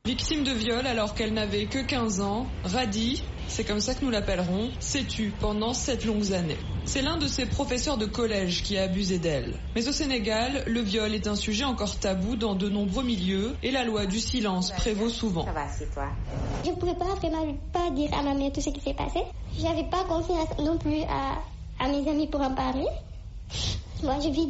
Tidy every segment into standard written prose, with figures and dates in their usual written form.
Victime de viol alors qu'elle n'avait que 15 ans, Radi, c'est comme ça que nous l'appellerons, s'est tue pendant 7 longues années. C'est l'un de ses professeurs de collège qui a abusé d'elle. Mais au Sénégal, le viol est un sujet encore tabou dans de nombreux milieux et la loi du silence prévaut souvent. Ça va, c'est toi. Je ne pouvais pas dire à ma mère tout ce qui s'est passé. Je n'avais pas confiance non plus à mes amis pour en parler. Moi, je vis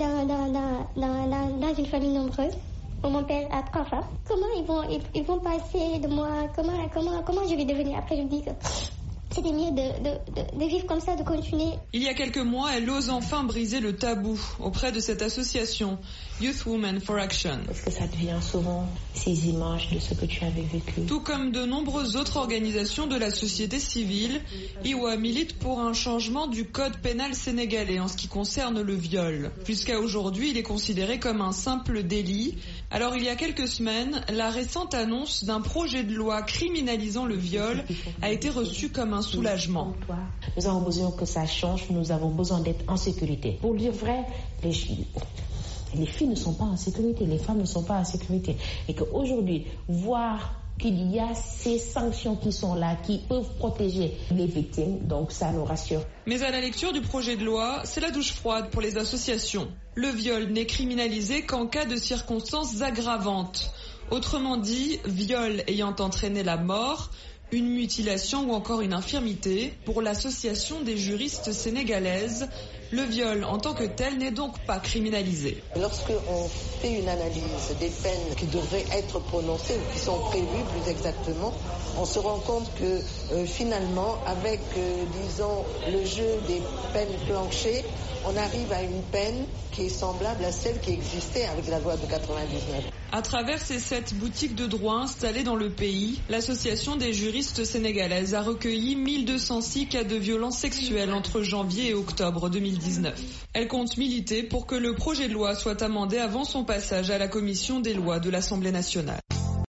dans une famille nombreuse. Mon père a 3 femmes. Comment ils vont passer de moi? Comment je vais devenir? Après, je me dis que c'était mieux de vivre comme ça, de continuer. Il y a quelques mois, elle ose enfin briser le tabou auprès de cette association Youth Women for Action. Est-ce que ça devient souvent ces images de ce que tu avais vécu? Tout comme de nombreuses autres organisations de la société civile, Iwa milite pour un changement du code pénal sénégalais en ce qui concerne le viol. Jusqu'à aujourd'hui, il est considéré comme un simple délit. Alors il y a quelques semaines, la récente annonce d'un projet de loi criminalisant le viol a été reçue comme un soulagement. Nous avons besoin que ça change, nous avons besoin d'être en sécurité. Pour dire vrai, les filles ne sont pas en sécurité, les femmes ne sont pas en sécurité. Et qu'aujourd'hui, voir qu'il y a ces sanctions qui sont là, qui peuvent protéger les victimes, donc ça nous rassure. Mais à la lecture du projet de loi, c'est la douche froide pour les associations. Le viol n'est criminalisé qu'en cas de circonstances aggravantes. Autrement dit, viol ayant entraîné la mort, une mutilation ou encore une infirmité. Pour l'association des juristes sénégalaises, le viol en tant que tel n'est donc pas criminalisé. Lorsqu'on fait une analyse des peines qui devraient être prononcées ou qui sont prévues plus exactement, on se rend compte que finalement, avec, disons, le jeu des peines planchées, on arrive à une peine qui est semblable à celle qui existait avec la loi de 99. À travers ces 7 boutiques de droit installées dans le pays, l'association des juristes sénégalaises a recueilli 1206 cas de violences sexuelles entre janvier et octobre 2019. Elle compte militer pour que le projet de loi soit amendé avant son passage à la commission des lois de l'Assemblée nationale.